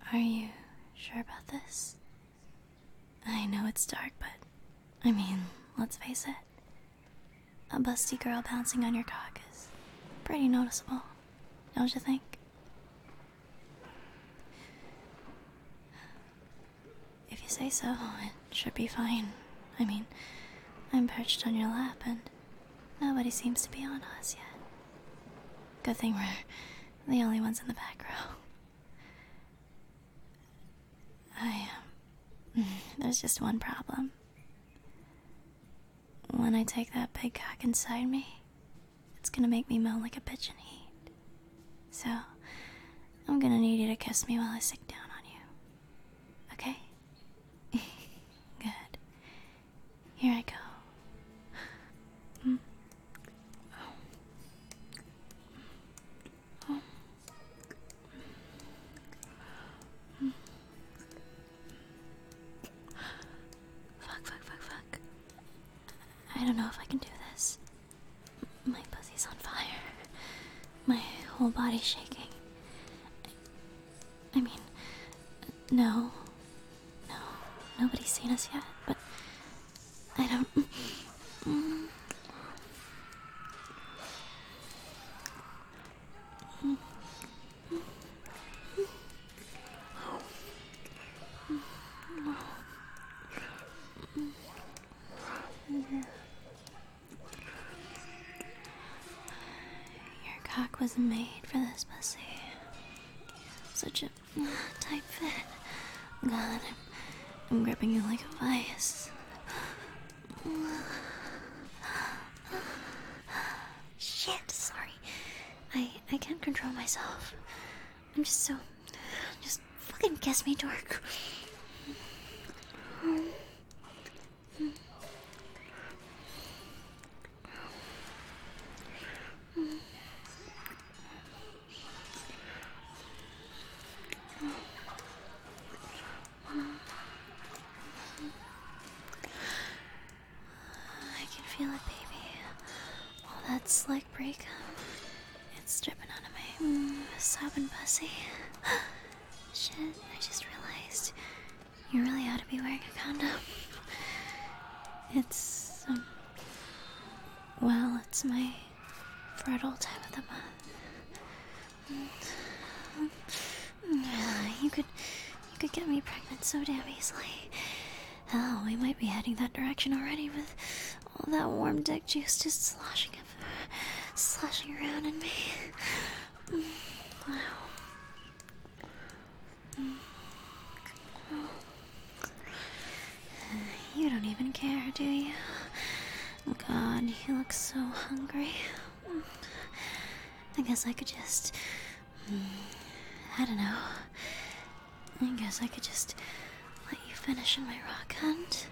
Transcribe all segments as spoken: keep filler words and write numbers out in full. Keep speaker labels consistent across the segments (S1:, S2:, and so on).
S1: Are you sure about this? I know it's dark, but I mean, let's face it. A busty girl bouncing on your cock is pretty noticeable, don't you think? If you say so, it should be fine. I mean, I'm perched on your lap and nobody seems to be on us yet. Good thing we're the only ones in the back row. I, um, there's just one problem. When I take that big cock inside me, it's gonna make me moan like a bitch in heat. So, I'm gonna need you to kiss me while I sit down on you. Okay? Good. Here I go. Mm. Oh. Oh. Mm. Fuck, fuck, fuck, fuck. I don't know if I can do this. My pussy's on fire. My whole body's shaking. I mean, no. No, nobody's seen us yet, but I don't... Mm. Mm. Your cock was made for this pussy. Such a tight fit. God, I'm, I'm gripping you like a vice. Shit, sorry. I I can't control myself. I'm just so... Just fucking kiss me, dork. I can feel it, baby. All that slick break, it's dripping out of my mm, sobbing pussy. Shit, I just realized you really ought to be wearing a condom. It's, um, well, it's my fertile time of the month. You could, you could get me pregnant so damn easily. Hell, we might be heading that direction already with all that warm dick juice just sloshing, sloshing around in me. Wow. You don't even care, do you? God, you look so hungry. I guess I could just... I don't know. I guess I could just let you finish in my rock hunt.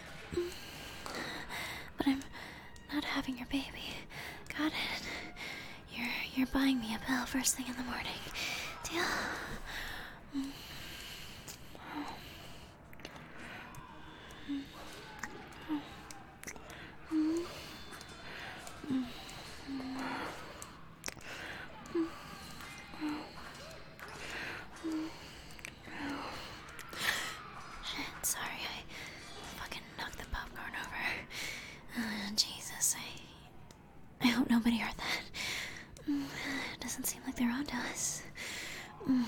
S1: But I'm not having your baby. Got it? You're, you're buying me a pill first thing in the morning. Deal? Shit, sorry, I fucking knocked the popcorn over. Uh, Jesus, I... I hope nobody heard that. Mm, it doesn't seem like they're onto us. Mm,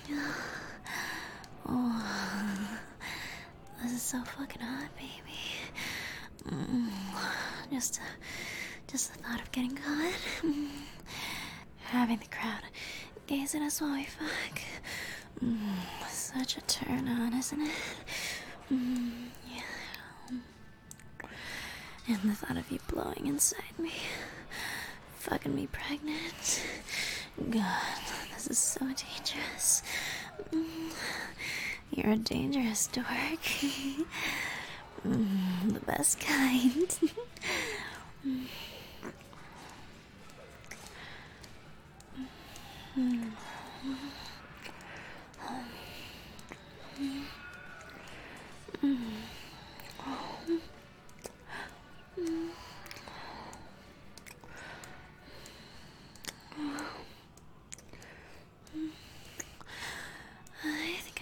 S1: oh, this is so fucking hot, baby. Mm, just, uh, just the thought of getting caught. Mm, having the crowd gaze at us while we fuck. Mm, such a turn on, isn't it? Mm, yeah. And the thought of you blowing inside me, fucking me pregnant. God, this is so dangerous. Mm, you're a dangerous dork. Mm, the best kind. Mm. Mm. I think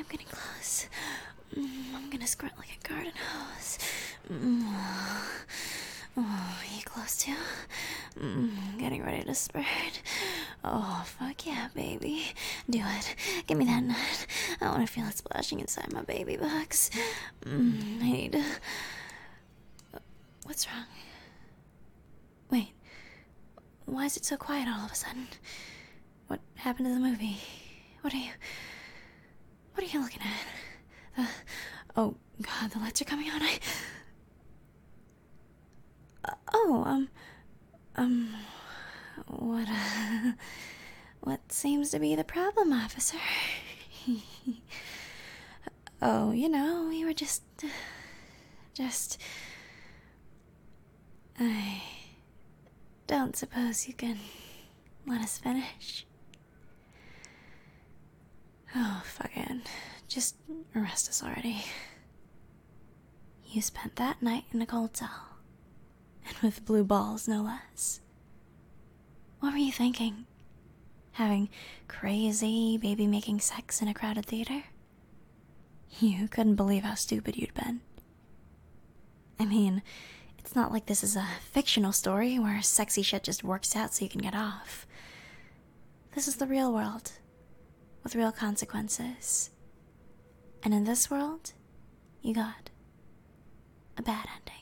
S1: this. Mm, I'm gonna squirt like a garden hose. Mm. Oh, you close too? Mm, getting ready to spurt. Oh, fuck yeah, baby. Do it. Give me that nut. I want to feel it splashing inside my baby box. Mm, I need to... What's wrong? Wait. Why is it so quiet all of a sudden? What happened to the movie? What are you... What are you looking at? The... Oh, God, the lights are coming on. I... Uh, oh, um... Um... What, uh... What seems to be the problem, officer? Oh, you know, we were just... Just... I... Don't suppose you can let us finish? Oh, fuck it. Just arrest us already. You spent that night in a cold cell. And with blue balls, no less. What were you thinking? Having crazy baby-making sex in a crowded theater? You couldn't believe how stupid you'd been. I mean, it's not like this is a fictional story where sexy shit just works out so you can get off. This is the real world, with real consequences. And in this world, you got a bad ending.